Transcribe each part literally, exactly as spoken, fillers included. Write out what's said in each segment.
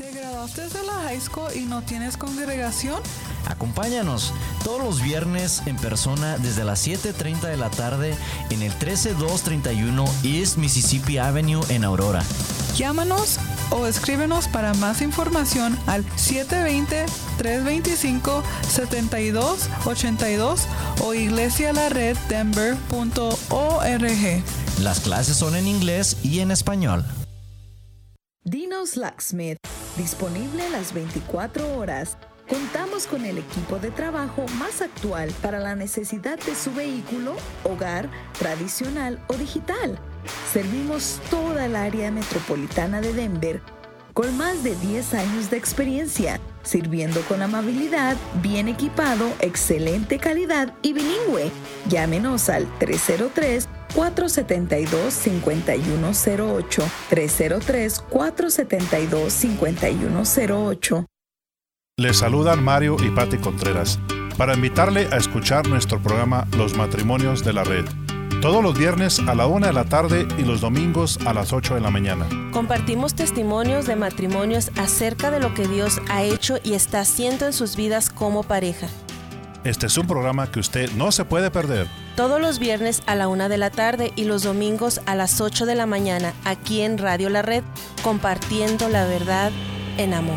¿Te graduaste de la high school y no tienes congregación? Acompáñanos todos los viernes en persona desde las siete treinta de la tarde en el trece dos treinta y uno East Mississippi Avenue en Aurora. Llámanos o escríbenos para más información al siete dos cero, tres dos cinco, siete dos ocho dos o iglesia la red denver punto org. Las clases son en inglés y en español. Dino's Locksmith, disponible las veinticuatro horas. Contamos con el equipo de trabajo más actual para la necesidad de su vehículo, hogar, tradicional o digital. Servimos toda el área metropolitana de Denver con más de diez años de experiencia, sirviendo con amabilidad, bien equipado, excelente calidad y bilingüe. Llámenos al tres cero tres, cuatro siete dos, cinco uno cero ocho, tres cero tres, cuatro siete dos, cinco uno cero ocho. Les saludan Mario y Patti Contreras para invitarle a escuchar nuestro programa Los Matrimonios de la Red. Todos los viernes a la una de la tarde y los domingos a las ocho de la mañana. Compartimos testimonios de matrimonios acerca de lo que Dios ha hecho y está haciendo en sus vidas como pareja. Este es un programa que usted no se puede perder. Todos los viernes a la una de la tarde y los domingos a las ocho de la mañana, aquí en Radio La Red, compartiendo la verdad en amor.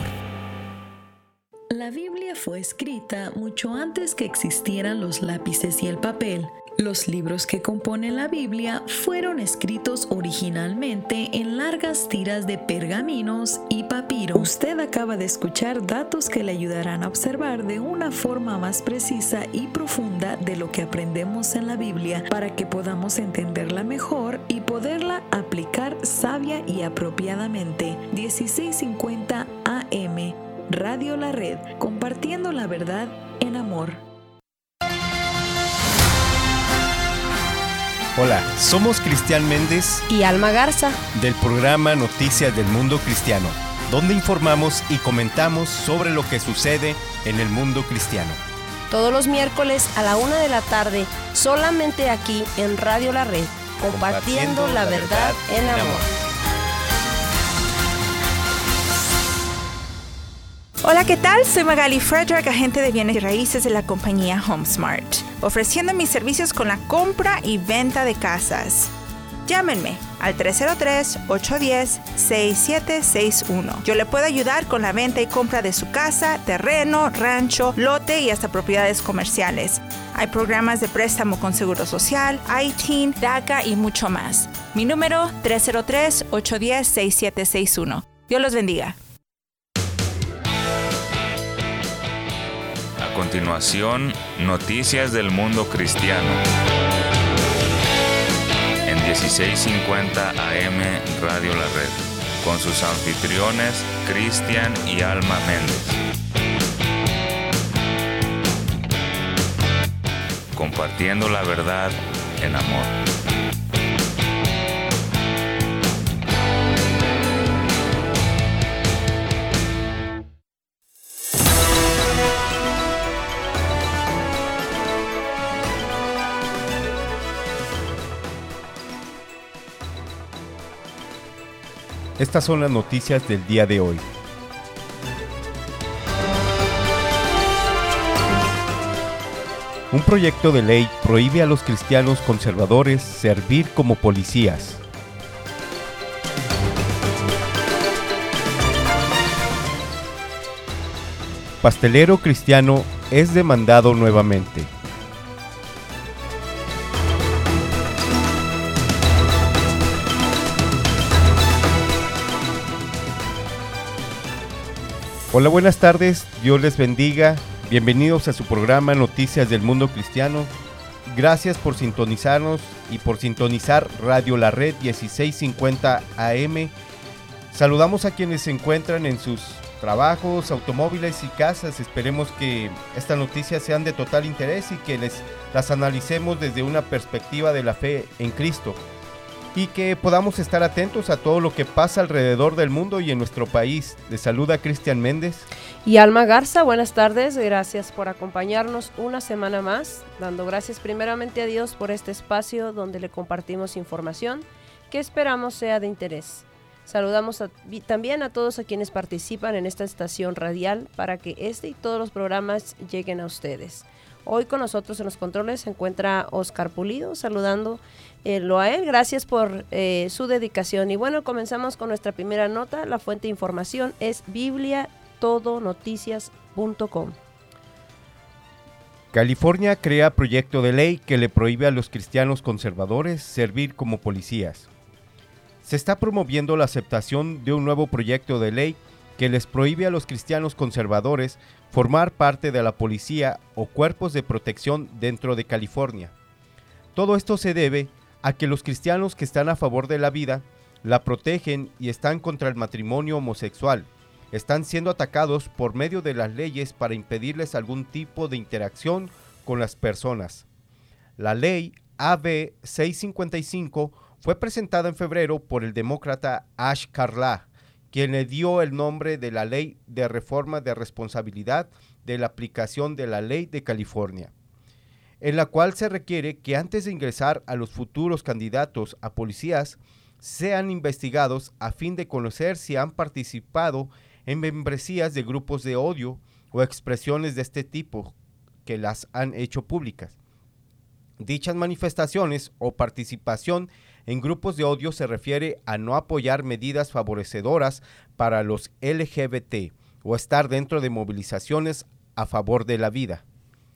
La Biblia fue escrita mucho antes que existieran los lápices y el papel. Los libros que componen la Biblia fueron escritos originalmente en largas tiras de pergaminos y papiro. Usted acaba de escuchar datos que le ayudarán a observar de una forma más precisa y profunda de lo que aprendemos en la Biblia para que podamos entenderla mejor y poderla aplicar sabia y apropiadamente. dieciséis cincuenta A M, Radio La Red, compartiendo la verdad en amor. Hola, somos Cristian Méndez y Alma Garza del programa Noticias del Mundo Cristiano, donde informamos y comentamos sobre lo que sucede en el mundo cristiano. Todos los miércoles a la una de la tarde, solamente aquí en Radio La Red, compartiendo, compartiendo la, la verdad, verdad en amor. amor. Hola, ¿qué tal? Soy Magali Frederick, agente de bienes y raíces de la compañía HomeSmart, ofreciendo mis servicios con la compra y venta de casas. Llámenme al tres cero tres, ocho uno cero, seis siete seis uno. Yo le puedo ayudar con la venta y compra de su casa, terreno, rancho, lote y hasta propiedades comerciales. Hay programas de préstamo con Seguro Social, I T I N, DACA y mucho más. Mi número tres cero tres, ocho uno cero, seis siete seis uno. Dios los bendiga. A continuación, noticias del mundo cristiano. En dieciséis cincuenta A M Radio La Red, con sus anfitriones Cristian y Alma Méndez. Compartiendo la verdad en amor. Estas son las noticias del día de hoy. Un proyecto de ley prohíbe a los cristianos conservadores servir como policías. Pastelero cristiano es demandado nuevamente. Hola, buenas tardes, Dios les bendiga, bienvenidos a su programa Noticias del Mundo Cristiano. Gracias por sintonizarnos y por sintonizar Radio La Red dieciséis cincuenta A M. Saludamos a quienes se encuentran en sus trabajos, automóviles y casas. Esperemos que estas noticias sean de total interés y que les, las analicemos desde una perspectiva de la fe en Cristo. Y que podamos estar atentos a todo lo que pasa alrededor del mundo y en nuestro país. Les saluda Cristian Méndez. Y Alma Garza, buenas tardes. Gracias por acompañarnos una semana más. Dando gracias primeramente a Dios por este espacio donde le compartimos información que esperamos sea de interés. Saludamos a, también a todos a quienes participan en esta estación radial para que este y todos los programas lleguen a ustedes. Hoy con nosotros en los controles se encuentra Oscar Pulido, saludando eh, a él. Gracias por eh, su dedicación. Y bueno, comenzamos con nuestra primera nota. La fuente de información es biblia todo noticias punto com. California crea proyecto de ley que le prohíbe a los cristianos conservadores servir como policías. Se está promoviendo la aceptación de un nuevo proyecto de ley que les prohíbe a los cristianos conservadores formar parte de la policía o cuerpos de protección dentro de California. Todo esto se debe a que los cristianos que están a favor de la vida, la protegen y están contra el matrimonio homosexual, están siendo atacados por medio de las leyes para impedirles algún tipo de interacción con las personas. La ley A B seiscientos cincuenta y cinco fue presentada en febrero por el demócrata Ash Carla, quien le dio el nombre de la Ley de Reforma de Responsabilidad de la Aplicación de la Ley de California, en la cual se requiere que antes de ingresar a los futuros candidatos a policías sean investigados a fin de conocer si han participado en membresías de grupos de odio o expresiones de este tipo que las han hecho públicas. Dichas manifestaciones o participación en grupos de odio se refiere a no apoyar medidas favorecedoras para los L G B T o estar dentro de movilizaciones a favor de la vida.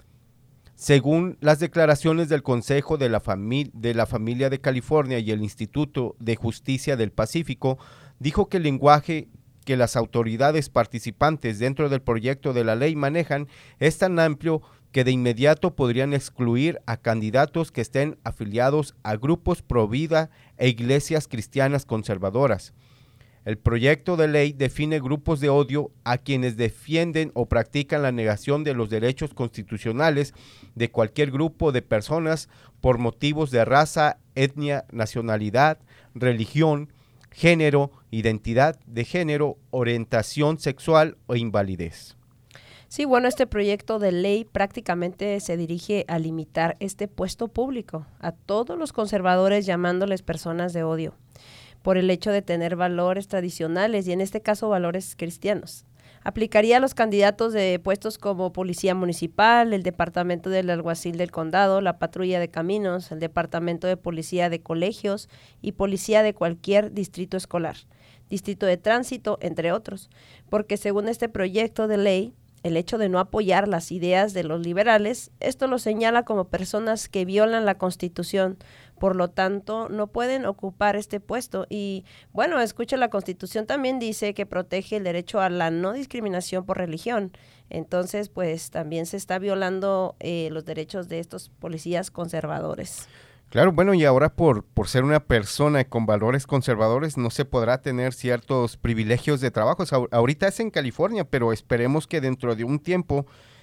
Según las declaraciones del Consejo de la, Fami- de la Familia de California y el Instituto de Justicia del Pacífico, dijo que el lenguaje que las autoridades participantes dentro del proyecto de la ley manejan es tan amplio que de inmediato podrían excluir a candidatos que estén afiliados a grupos pro vida e iglesias cristianas conservadoras. El proyecto de ley define grupos de odio a quienes defienden o practican la negación de los derechos constitucionales de cualquier grupo de personas por motivos de raza, etnia, nacionalidad, religión, género, identidad de género, orientación sexual o invalidez. Sí, bueno, este proyecto de ley prácticamente se dirige a limitar este puesto público a todos los conservadores, llamándoles personas de odio, por el hecho de tener valores tradicionales y en este caso valores cristianos. Aplicaría a los candidatos de puestos como Policía Municipal, el Departamento del Alguacil del Condado, la Patrulla de Caminos, el Departamento de Policía de Colegios y Policía de cualquier distrito escolar, Distrito de Tránsito, entre otros, porque según este proyecto de ley, el hecho de no apoyar las ideas de los liberales, esto los señala como personas que violan la Constitución, por lo tanto no pueden ocupar este puesto. Y bueno, escucha, la Constitución también dice que protege el derecho a la no discriminación por religión, entonces pues también se está violando eh, los derechos de estos policías conservadores. Claro, bueno, y ahora por, por ser una persona con valores conservadores no se podrá tener ciertos privilegios de trabajo. O sea, ahorita es en California, pero esperemos que dentro de un tiempo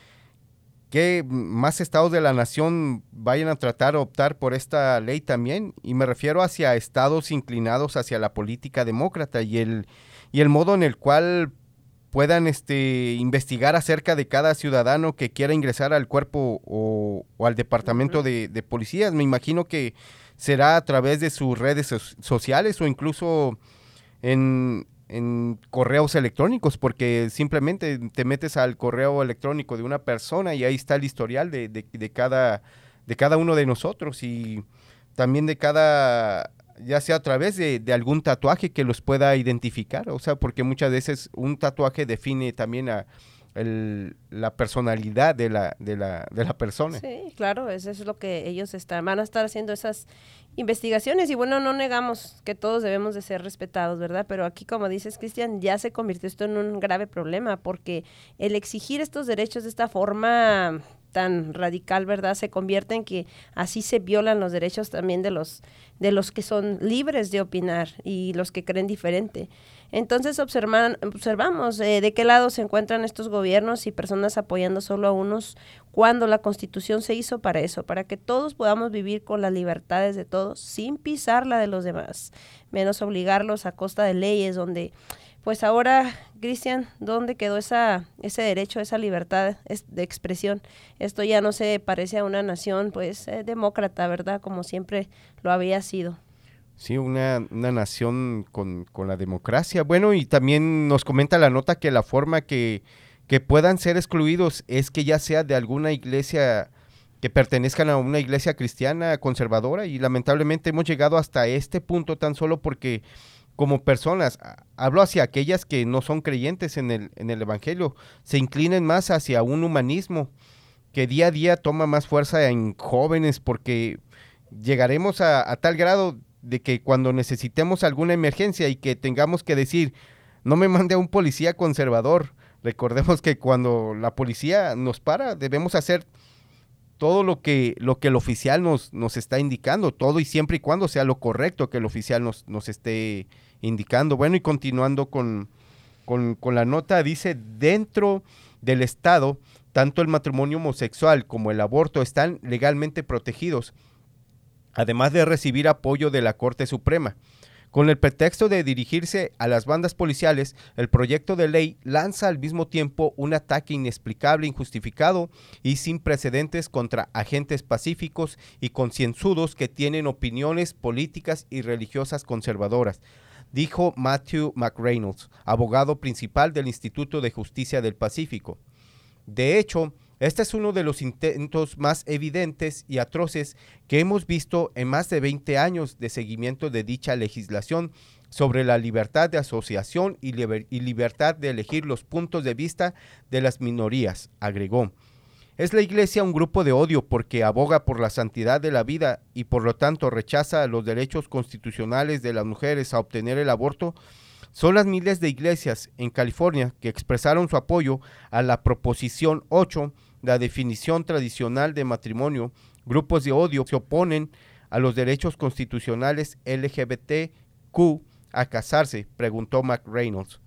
que más estados de la nación vayan a tratar de optar por esta ley también. Y me refiero hacia estados inclinados hacia la política demócrata y el, y el modo en el cual puedan este, investigar acerca de cada ciudadano que quiera ingresar al cuerpo o, o al departamento de, de policías. Me imagino que será a través de sus redes so- sociales o incluso en, en correos electrónicos, porque simplemente te metes al correo electrónico de una persona y ahí está el historial de, de, de, cada, de cada uno de nosotros y también de cada... ya sea a través de, de algún tatuaje que los pueda identificar, o sea, porque muchas veces un tatuaje define también a el, la personalidad de la, de, la, de la persona. Sí, claro, eso es lo que ellos están, van a estar haciendo esas investigaciones y bueno, no negamos que todos debemos de ser respetados, ¿verdad? Pero aquí, como dices, Cristian, ya se convirtió esto en un grave problema porque el exigir estos derechos de esta forma tan radical, ¿verdad? Se convierte en que así se violan los derechos también de los de los que son libres de opinar y los que creen diferente. Entonces observan, observamos eh, de qué lado se encuentran estos gobiernos y personas apoyando solo a unos cuando la Constitución se hizo para eso, para que todos podamos vivir con las libertades de todos sin pisar la de los demás, menos obligarlos a costa de leyes donde... Pues ahora, Cristian, ¿dónde quedó esa ese derecho, esa libertad de expresión? Esto ya no se parece a una nación, pues, eh, demócrata, ¿verdad? Como siempre lo había sido. Sí, una, una nación con, con la democracia. Bueno, y también nos comenta la nota que la forma que, que puedan ser excluidos es que ya sea de alguna iglesia, que pertenezcan a una iglesia cristiana conservadora, y lamentablemente hemos llegado hasta este punto tan solo porque como personas, hablo hacia aquellas que no son creyentes en el, en el evangelio, se inclinen más hacia un humanismo que día a día toma más fuerza en jóvenes, porque llegaremos a, a tal grado de que cuando necesitemos alguna emergencia y que tengamos que decir, no me mande a un policía conservador. Recordemos que cuando la policía nos para, debemos hacer todo lo que, lo que el oficial nos, nos está indicando, todo y siempre y cuando sea lo correcto que el oficial nos, nos esté indicando. Bueno, y continuando con, con, con la nota, dice, dentro del Estado, tanto el matrimonio homosexual como el aborto están legalmente protegidos, además de recibir apoyo de la Corte Suprema. Con el pretexto de dirigirse a las bandas policiales, el proyecto de ley lanza al mismo tiempo un ataque inexplicable, injustificado y sin precedentes contra agentes pacíficos y concienzudos que tienen opiniones políticas y religiosas conservadoras, dijo Matthew McReynolds, abogado principal del Instituto de Justicia del Pacífico. De hecho, este es uno de los intentos más evidentes y atroces que hemos visto en más de veinte años de seguimiento de dicha legislación sobre la libertad de asociación y, liber- y libertad de elegir los puntos de vista de las minorías, agregó. ¿Es la Iglesia un grupo de odio porque aboga por la santidad de la vida y por lo tanto rechaza los derechos constitucionales de las mujeres a obtener el aborto? Son las miles de iglesias en California que expresaron su apoyo a la Proposición ocho, la definición tradicional de matrimonio. Grupos de odio se oponen a los derechos constitucionales L G B T Q a casarse, preguntó McReynolds.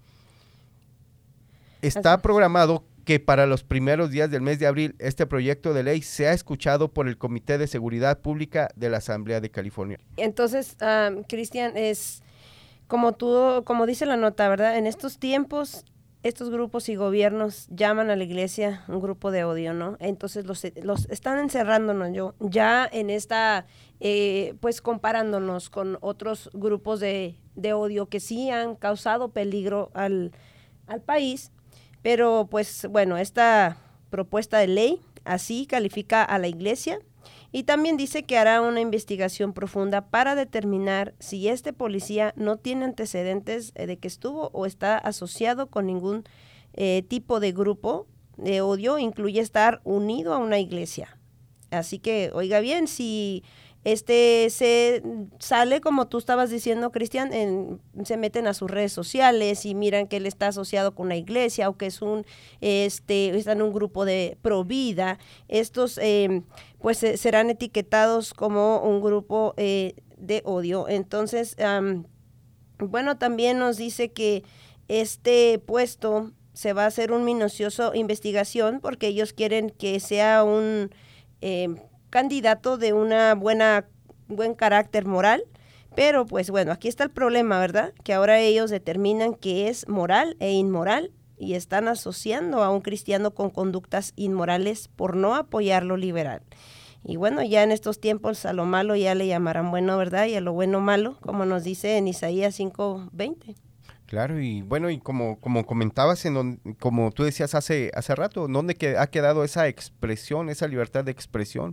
Está programado que para los primeros días del mes de abril este proyecto de ley sea escuchado por el Comité de Seguridad Pública de la Asamblea de California. Entonces, um, Cristian, es como tú, como dice la nota, ¿verdad? En estos tiempos, estos grupos y gobiernos llaman a la iglesia un grupo de odio, ¿no? Entonces los, los están encerrándonos yo, ya en esta, eh, pues comparándonos con otros grupos de, de odio que sí han causado peligro al, al país, pero pues bueno, esta propuesta de ley así califica a la iglesia y también dice que hará una investigación profunda para determinar si este policía no tiene antecedentes de que estuvo o está asociado con ningún eh, tipo de grupo de odio, incluye estar unido a una iglesia. Así que, oiga bien, si este se sale, como tú estabas diciendo, Cristian, en, se meten a sus redes sociales y miran que él está asociado con una iglesia o que es un, este, está en un grupo de pro vida, estos eh, pues eh, serán etiquetados como un grupo eh, de odio. Entonces, um, bueno, también nos dice que este puesto se va a hacer un minucioso investigación porque ellos quieren que sea un eh, candidato de una buena buen carácter moral, pero pues bueno, aquí está el problema, ¿verdad? Que ahora ellos determinan que es moral e inmoral y están asociando a un cristiano con conductas inmorales por no apoyar lo liberal. Y bueno, ya en estos tiempos a lo malo ya le llamarán bueno, ¿verdad? Y a lo bueno malo, como nos dice en Isaías cinco veinte. Claro, y bueno, y como, como comentabas, en don, como tú decías hace, hace rato, ¿dónde que ha quedado esa expresión, esa libertad de expresión?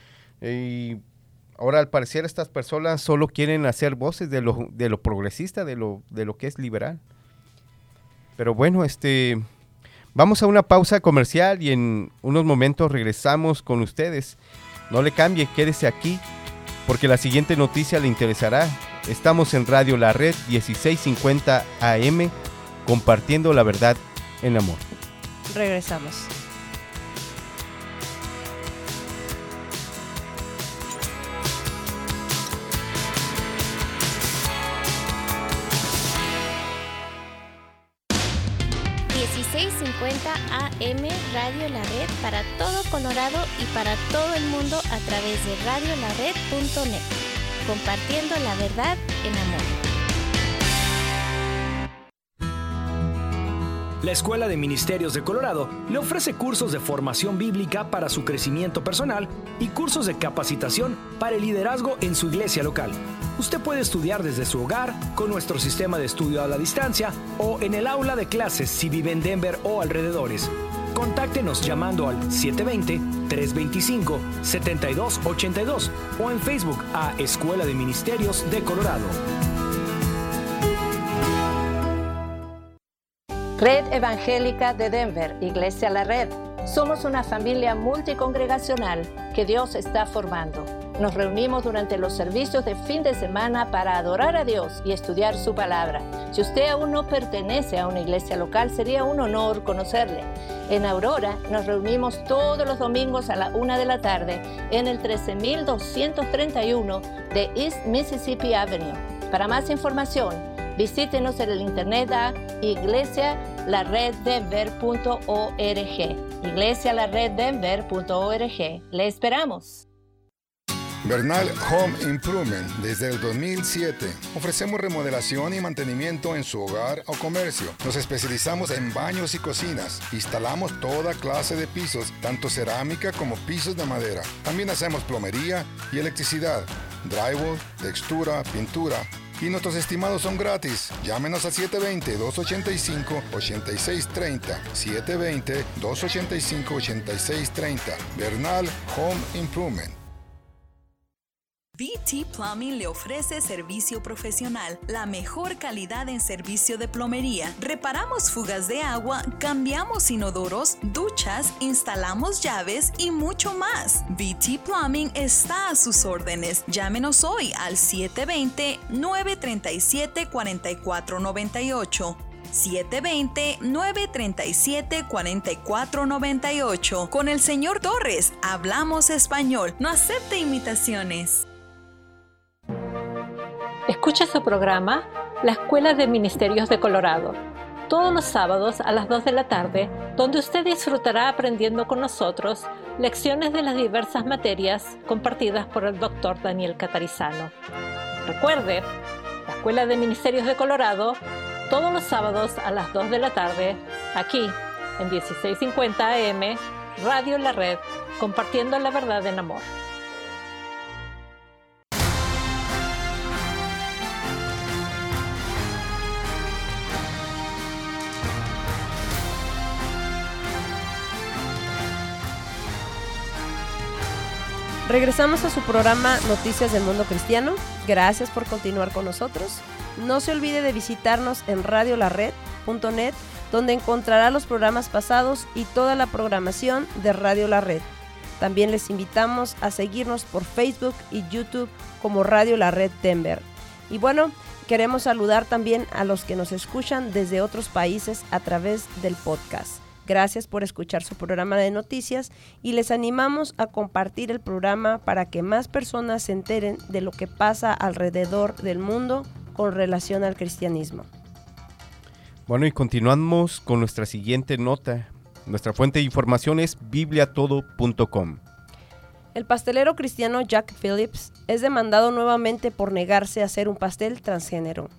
Y ahora al parecer estas personas solo quieren hacer voces de lo, de lo progresista, de lo, de lo que es liberal. Pero bueno, este, vamos a una pausa comercial y en unos momentos regresamos con ustedes. No le cambie, quédese aquí, porque la siguiente noticia le interesará. Estamos en Radio La Red dieciséis cincuenta A M, compartiendo la verdad en amor. Regresamos. dieciséis cincuenta A M Radio La Red para todo Colorado y para todo el mundo a través de radio la red punto net. Compartiendo la verdad en amor. La Escuela de Ministerios de Colorado le ofrece cursos de formación bíblica para su crecimiento personal y cursos de capacitación para el liderazgo en su iglesia local. Usted puede estudiar desde su hogar con nuestro sistema de estudio a la distancia o en el aula de clases si vive en Denver o alrededores. Contáctenos llamando al siete dos cero, tres dos cinco, siete dos ocho dos o en Facebook a Escuela de Ministerios de Colorado. Red Evangélica de Denver, Iglesia La Red. Somos una familia multicongregacional que Dios está formando. Nos reunimos durante los servicios de fin de semana para adorar a Dios y estudiar su palabra. Si usted aún no pertenece a una iglesia local, sería un honor conocerle. En Aurora nos reunimos todos los domingos a la una de la tarde en el trece mil doscientos treinta y uno de East Mississippi Avenue. Para más información, visítenos en el internet a iglesia la red denver punto org. iglesia la red denver punto org. Le esperamos. Bernal Home Improvement. Desde el dos mil siete ofrecemos remodelación y mantenimiento en su hogar o comercio. Nos especializamos en baños y cocinas. Instalamos toda clase de pisos, tanto cerámica como pisos de madera. También hacemos plomería y electricidad, drywall, textura, pintura. Y nuestros estimados son gratis. Llámenos a siete dos cero, dos ocho cinco, ocho seis tres cero. siete dos cero, dos ocho cinco, ocho seis tres cero. Bernal Home Improvement. B T Plumbing le ofrece servicio profesional, la mejor calidad en servicio de plomería. Reparamos fugas de agua, cambiamos inodoros, duchas, instalamos llaves y mucho más. B T Plumbing está a sus órdenes. Llámenos hoy al siete dos cero, nueve tres siete, cuatro cuatro nueve ocho. siete dos cero, nueve tres siete, cuatro cuatro nueve ocho. Con el señor Torres, hablamos español. No acepte imitaciones. Escucha su programa La Escuela de Ministerios de Colorado, todos los sábados a las dos de la tarde, donde usted disfrutará aprendiendo con nosotros lecciones de las diversas materias compartidas por el doctor Daniel Catarizano. Recuerde, La Escuela de Ministerios de Colorado, todos los sábados a las dos de la tarde, aquí en dieciséis cincuenta A M, Radio La Red, compartiendo la verdad en amor. Regresamos a su programa Noticias del Mundo Cristiano. Gracias por continuar con nosotros. No se olvide de visitarnos en radio la red punto net, donde encontrará los programas pasados y toda la programación de Radio La Red. También les invitamos a seguirnos por Facebook y YouTube como Radio La Red Denver. Y bueno, queremos saludar también a los que nos escuchan desde otros países a través del podcast. Gracias por escuchar su programa de noticias y les animamos a compartir el programa para que más personas se enteren de lo que pasa alrededor del mundo con relación al cristianismo. Bueno, y continuamos con nuestra siguiente nota. Nuestra fuente de información es biblia todo punto com. El pastelero cristiano Jack Phillips es demandado nuevamente por negarse a hacer un pastel transgénero.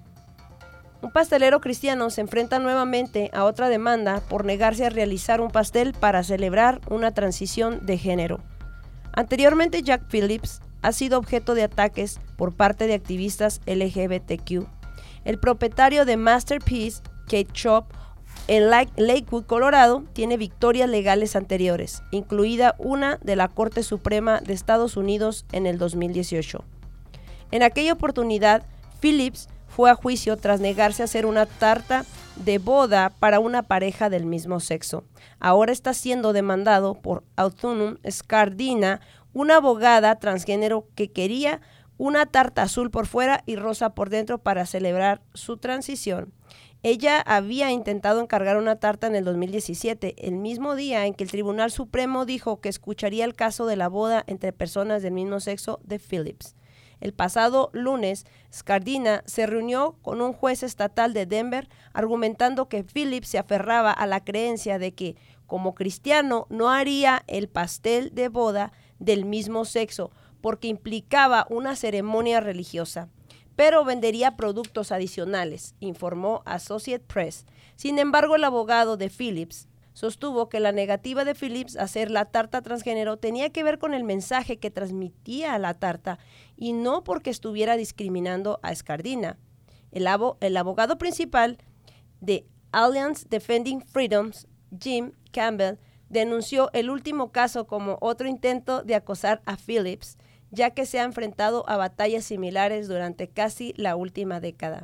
Un pastelero cristiano se enfrenta nuevamente a otra demanda por negarse a realizar un pastel para celebrar una transición de género. Anteriormente, Jack Phillips ha sido objeto de ataques por parte de activistas L G B T Q. El propietario de Masterpiece Cake Shop en Lakewood, Colorado, tiene victorias legales anteriores, incluida una de la Corte Suprema de Estados Unidos en el dos mil dieciocho. En aquella oportunidad, Phillips fue a juicio tras negarse a hacer una tarta de boda para una pareja del mismo sexo. Ahora está siendo demandado por Autumn Scardina, una abogada transgénero que quería una tarta azul por fuera y rosa por dentro para celebrar su transición. Ella había intentado encargar una tarta en el dos mil diecisiete, el mismo día en que el Tribunal Supremo dijo que escucharía el caso de la boda entre personas del mismo sexo de Phillips. El pasado lunes, Scardina se reunió con un juez estatal de Denver argumentando que Phillips se aferraba a la creencia de que, como cristiano, no haría el pastel de boda del mismo sexo porque implicaba una ceremonia religiosa. pero vendería productos adicionales, informó Associated Press. Sin embargo, el abogado de Phillips sostuvo que la negativa de Phillips a hacer la tarta transgénero tenía que ver con el mensaje que transmitía la tarta y no porque estuviera discriminando a Scardina. El, abo- el abogado principal de Alliance Defending Freedoms, Jim Campbell, denunció el último caso como otro intento de acosar a Phillips, ya que se ha enfrentado a batallas similares durante casi la última década.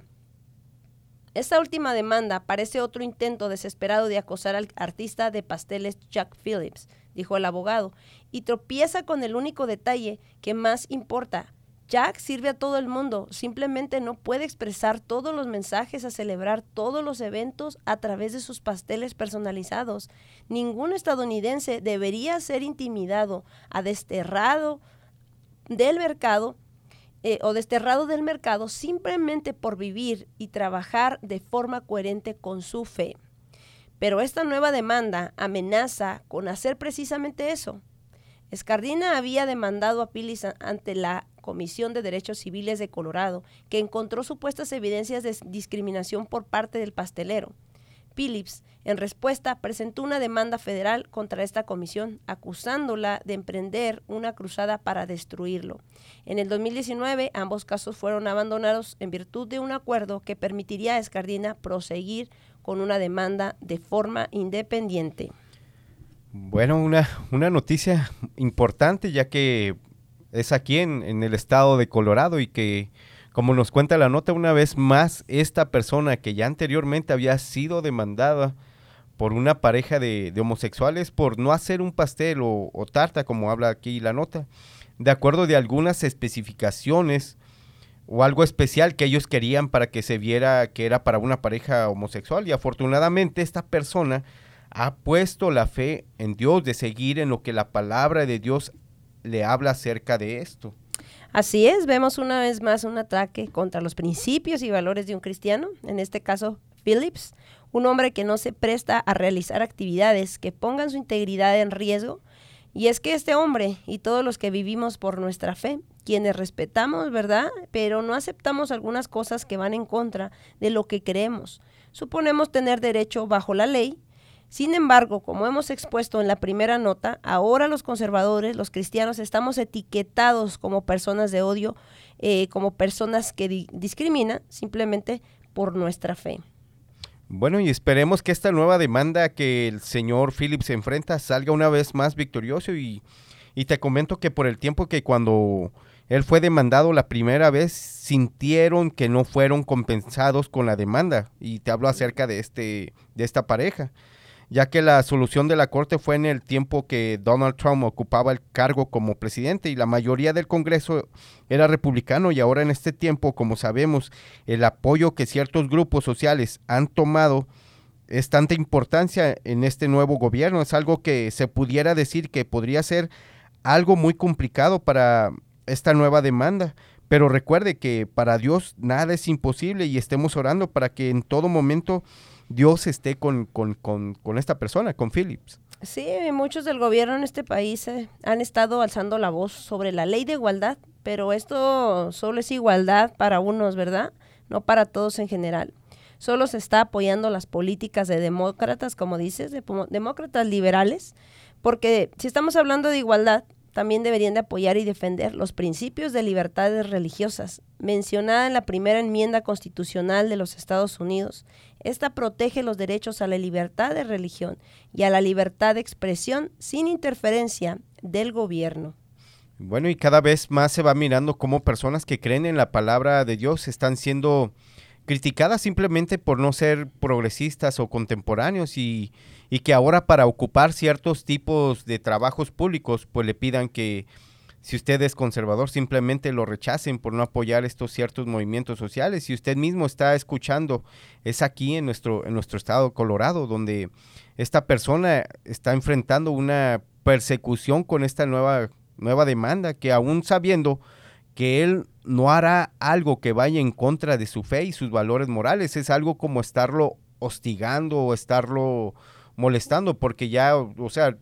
Esta última demanda parece otro intento desesperado de acosar al artista de pasteles Jack Phillips, dijo el abogado, y tropieza con el único detalle que más importa. Jack sirve a todo el mundo, simplemente no puede expresar todos los mensajes a celebrar todos los eventos a través de sus pasteles personalizados. Ningún estadounidense debería ser intimidado, a desterrado del mercado eh, o desterrado del mercado simplemente por vivir y trabajar de forma coherente con su fe. Pero esta nueva demanda amenaza con hacer precisamente eso. Scardina había demandado a Phillips ante la Comisión de Derechos Civiles de Colorado, que encontró supuestas evidencias de discriminación por parte del pastelero. Phillips, en respuesta, presentó una demanda federal contra esta comisión, acusándola de emprender una cruzada para destruirlo. En el dos mil diecinueve, ambos casos fueron abandonados en virtud de un acuerdo que permitiría a Scardina proseguir con una demanda de forma independiente. Bueno, una, una noticia importante, ya que es aquí en, en el estado de Colorado y que, como nos cuenta la nota, una vez más, esta persona que ya anteriormente había sido demandada por una pareja de, de homosexuales por no hacer un pastel o, o tarta, como habla aquí la nota, de acuerdo de algunas especificaciones o algo especial que ellos querían para que se viera que era para una pareja homosexual, y afortunadamente esta persona ha puesto la fe en Dios de seguir en lo que la palabra de Dios le habla acerca de esto. Así es, vemos una vez más un ataque contra los principios y valores de un cristiano, en este caso Phillips, un hombre que no se presta a realizar actividades que pongan su integridad en riesgo. Y es que este hombre y todos los que vivimos por nuestra fe, quienes respetamos, ¿verdad?, pero no aceptamos algunas cosas que van en contra de lo que creemos, suponemos tener derecho bajo la ley. Sin embargo, como hemos expuesto en la primera nota, ahora los conservadores, los cristianos, estamos etiquetados como personas de odio, eh, como personas que di- discriminan simplemente por nuestra fe. Bueno, y esperemos que esta nueva demanda que el señor Phillips enfrenta salga una vez más victorioso, y, y te comento que por el tiempo que cuando él fue demandado la primera vez, sintieron que no fueron compensados con la demanda, y te hablo acerca de, este, de esta pareja, ya que la solución de la corte fue en el tiempo que Donald Trump ocupaba el cargo como presidente y la mayoría del Congreso era republicano, y ahora en este tiempo, como sabemos, el apoyo que ciertos grupos sociales han tomado es tanta importancia en este nuevo gobierno, es algo que se pudiera decir que podría ser algo muy complicado para esta nueva demanda, pero recuerde que para Dios nada es imposible, y estemos orando para que en todo momento Dios esté con, con, con, con esta persona, con Phillips. Sí, muchos del gobierno en este país eh, han estado alzando la voz sobre la ley de igualdad, pero esto solo es igualdad para unos, ¿verdad? No para todos en general. Solo se está apoyando las políticas de demócratas, como dices, de demócratas liberales, porque si estamos hablando de igualdad, también deberían de apoyar y defender los principios de libertades religiosas, mencionada en la primera enmienda constitucional de los Estados Unidos. Esta protege los derechos a la libertad de religión y a la libertad de expresión sin interferencia del gobierno. Bueno, y cada vez más se va mirando cómo personas que creen en la palabra de Dios están siendo criticadas simplemente por no ser progresistas o contemporáneos, y, y que ahora para ocupar ciertos tipos de trabajos públicos, pues le pidan que si usted es conservador simplemente lo rechacen por no apoyar estos ciertos movimientos sociales. Si usted mismo está escuchando, es aquí en nuestro, en nuestro estado de Colorado, donde esta persona está enfrentando una persecución con esta nueva, nueva demanda, que aún sabiendo que él no hará algo que vaya en contra de su fe y sus valores morales, es algo como estarlo hostigando o estarlo molestando, porque ya, o sea,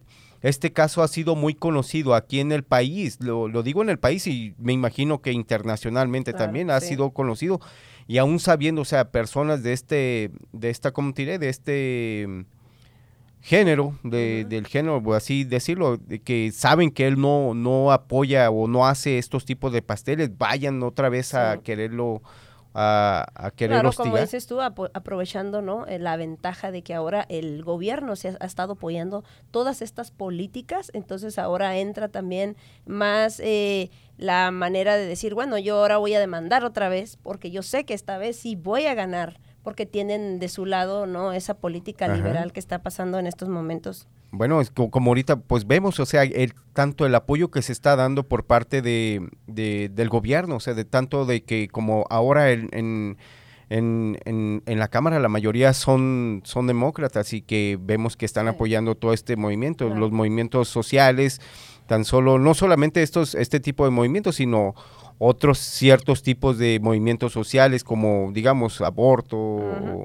este caso ha sido muy conocido aquí en el país, lo, lo digo en el país y me imagino que internacionalmente claro, también ha sí. sido conocido, y aún sabiendo, o sea, personas de este, de esta, ¿cómo te diré? De este género, de, uh-huh. del género, así decirlo, de que saben que él no, no apoya o no hace estos tipos de pasteles, vayan otra vez sí. a quererlo, a, a querer claro, hostigar. Como dices tú, ap- aprovechando, ¿no? Eh, la ventaja de que ahora el gobierno se ha, ha estado apoyando todas estas políticas, entonces ahora entra también más eh, la manera de decir, bueno, yo ahora voy a demandar otra vez, porque yo sé que esta vez sí voy a ganar, porque tienen de su lado, ¿no? Esa política Ajá. liberal que está pasando en estos momentos. Bueno, es como, como ahorita pues vemos, o sea, el, tanto el apoyo que se está dando por parte de, de del gobierno, o sea, de tanto de que como ahora en, en, en, en, en la Cámara la mayoría son, son demócratas y que vemos que están sí. apoyando todo este movimiento, claro. los movimientos sociales, tan solo, no solamente estos, este tipo de movimientos, sino otros ciertos tipos de movimientos sociales como, digamos, aborto uh-huh.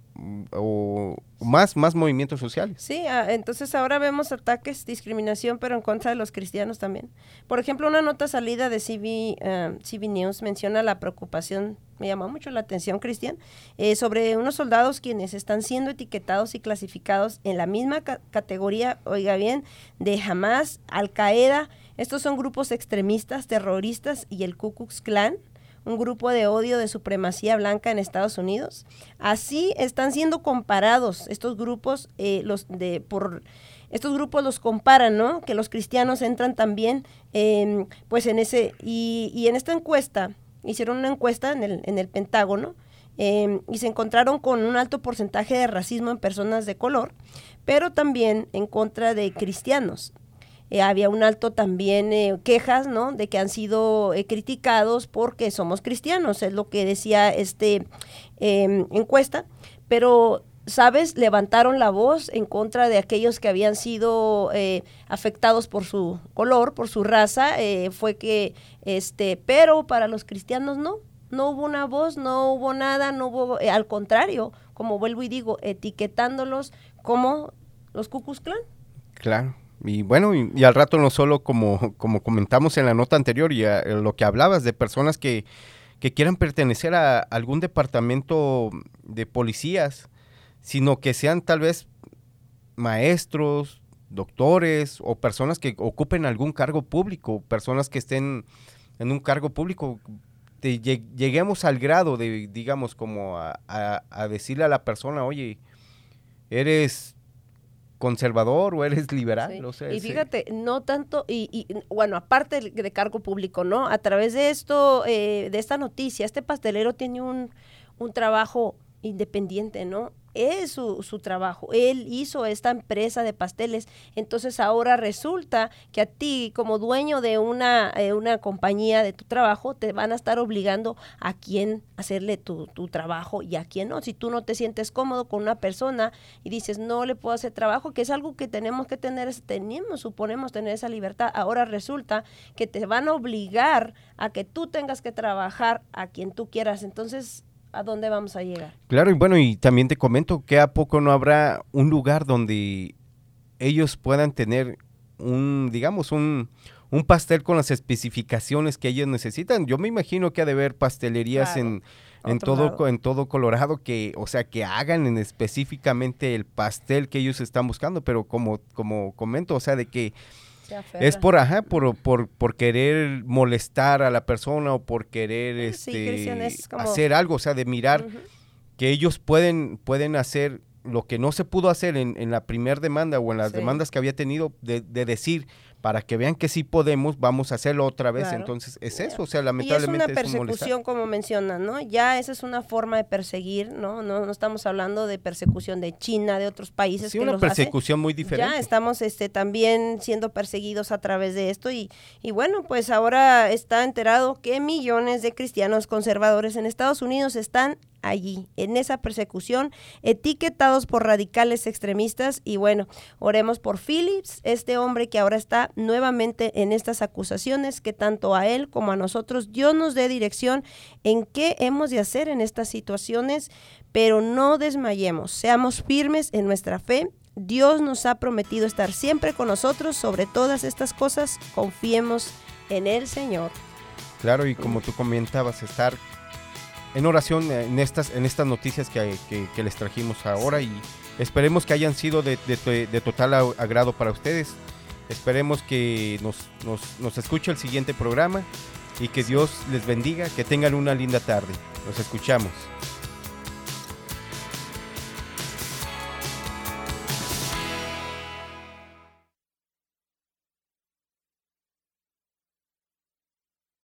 o, o más, más movimientos sociales. Sí, ah, entonces ahora vemos ataques, discriminación, pero en contra de los cristianos también. Por ejemplo, una nota salida de C B, uh, C B News menciona la preocupación, me llamó mucho la atención, Cristian, eh, sobre unos soldados quienes están siendo etiquetados y clasificados en la misma ca- categoría, oiga bien, de Hamas, Al-Qaeda. Estos son grupos extremistas, terroristas y el Ku Klux Klan, un grupo de odio de supremacía blanca en Estados Unidos. Así están siendo comparados estos grupos, eh, los de por estos grupos los comparan, ¿no? Que los cristianos entran también, eh, pues en ese y, y en esta encuesta hicieron una encuesta en el en el Pentágono eh, y se encontraron con un alto porcentaje de racismo en personas de color, pero también en contra de cristianos. Eh, había un alto también eh, quejas, ¿no? De que han sido eh, criticados porque somos cristianos, es lo que decía este eh, encuesta, pero, ¿sabes? Levantaron la voz en contra de aquellos que habían sido eh, afectados por su color, por su raza, eh, fue que, este, pero para los cristianos no, no hubo una voz, no hubo nada, no hubo, eh, al contrario, como vuelvo y digo, etiquetándolos como los Ku Klux Klan. Claro. Y bueno, y, y al rato no solo como, como comentamos en la nota anterior y a, a lo que hablabas de personas que, que quieran pertenecer a algún departamento de policías, sino que sean tal vez maestros, doctores o personas que ocupen algún cargo público, personas que estén en un cargo público. De, lleguemos al grado de, digamos, como a, a, a decirle a la persona, oye, eres conservador o eres liberal. Sí. O sea, y fíjate, sí. no tanto, y, y bueno, aparte de, de cargo público, ¿no? A través de esto, eh, de esta noticia, este pastelero tiene un, un trabajo independiente, ¿no? Es su, su trabajo, él hizo esta empresa de pasteles, entonces ahora resulta que a ti como dueño de una, eh, una compañía de tu trabajo te van a estar obligando a quién hacerle tu, tu trabajo y a quién no. Si tú no te sientes cómodo con una persona y dices no le puedo hacer trabajo, que es algo que tenemos que tener, tenemos, suponemos tener esa libertad, ahora resulta que te van a obligar a que tú tengas que trabajar a quien tú quieras, entonces ¿a dónde vamos a llegar? Claro, y bueno, y también te comento que a poco no habrá un lugar donde ellos puedan tener un, digamos, un, un pastel con las especificaciones que ellos necesitan. Yo me imagino que ha de haber pastelerías claro, en, en todo lado. en todo Colorado que, o sea, que hagan en específicamente el pastel que ellos están buscando, pero como, como comento, o sea, de que es por ajá, por, por, por querer molestar a la persona o por querer sí, este sí, como... hacer algo, o sea, de mirar uh-huh. que ellos pueden, pueden hacer lo que no se pudo hacer en, en la primer demanda o en las sí. demandas que había tenido, de, de decir, para que vean que sí podemos, vamos a hacerlo otra vez. Claro. Entonces, es eso, o sea, lamentablemente y es una persecución, es un como mencionan, ¿no? Ya esa es una forma de perseguir, ¿no? No, no estamos hablando de persecución de China, de otros países sí, que una los persecución hace. muy diferente. Ya estamos este, también siendo perseguidos a través de esto y, y bueno, pues ahora está enterado que millones de cristianos conservadores en Estados Unidos están allí, en esa persecución, etiquetados por radicales extremistas y bueno, oremos por Phillips, este hombre que ahora está nuevamente en estas acusaciones, que tanto a él como a nosotros Dios nos dé dirección en qué hemos de hacer en estas situaciones, pero no desmayemos, seamos firmes en nuestra fe, Dios nos ha prometido estar siempre con nosotros. Sobre todas estas cosas, confiemos en el Señor. Claro, y como tú comentabas, estar en oración en estas, en estas noticias que, que, que les trajimos ahora, y esperemos que hayan sido de, de, de total agrado para ustedes. Esperemos que nos, nos, nos escuche el siguiente programa y que Dios les bendiga, que tengan una linda tarde. Nos escuchamos.